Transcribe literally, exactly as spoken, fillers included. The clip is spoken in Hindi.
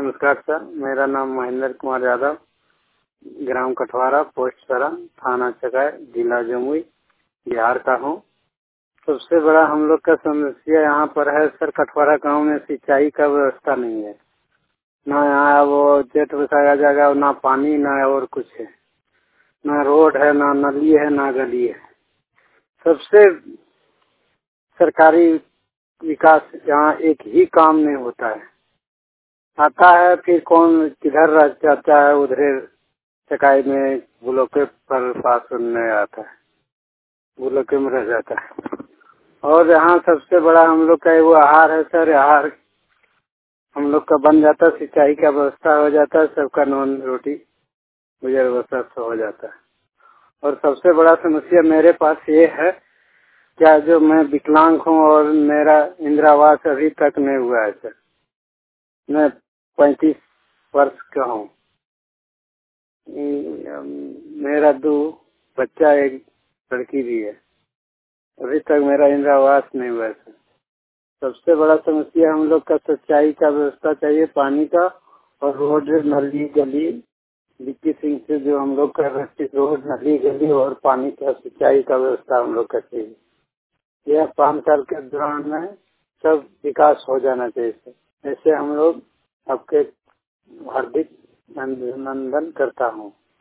नमस्कार सर, मेरा नाम महेंद्र कुमार यादव, ग्राम कठवारा, पोस्ट सरा, थाना चकाय, जिला जमुई, बिहार का हूँ। सबसे बड़ा हम लोग का समस्या यहाँ पर है सर, कठवारा गांव में सिंचाई का व्यवस्था नहीं है। ना यहाँ वो जेट बसाया जाएगा, ना पानी, ना और कुछ है, ना रोड है, ना नली है, ना गली है। सबसे सरकारी विकास यहाँ एक ही काम नहीं होता है। आता है फिर कौन किधर रह जाता है, उधर चकाई में बुलोके पर पास नहीं आता है, बुलोके में रह जाता है। और यहाँ सबसे बड़ा हम लोग का वो आहार है सर, आहार हम लोग का बन जाता है, सिंचाई का व्यवस्था हो जाता है, सबका नॉन रोटी गुजर बसर हो जाता है। और सबसे बड़ा समस्या मेरे पास ये है, क्या जो मैं विकलांग हूँ और मेरा इंदिरा आवास अभी तक नहीं हुआ है सर। मैं पैंतीस वर्ष का हूँ। मेरा दो बच्चा, एक लड़की भी है। अभी तक मेरा इंदिरा आवास नहीं हुआ है। सबसे बड़ा समस्या हम लोग का सिंचाई का व्यवस्था चाहिए, पानी का, और रोड, नली, गली, विक्की सिंह से जो हम लोग का रोड, नली, गली और पानी का सिंचाई का व्यवस्था हम लोग का चाहिए। यह पाँच साल के दौरान में सब विकास हो जाना चाहिए। ऐसे हम लोग आपके हार्दिक अभिनंदन करता हूँ।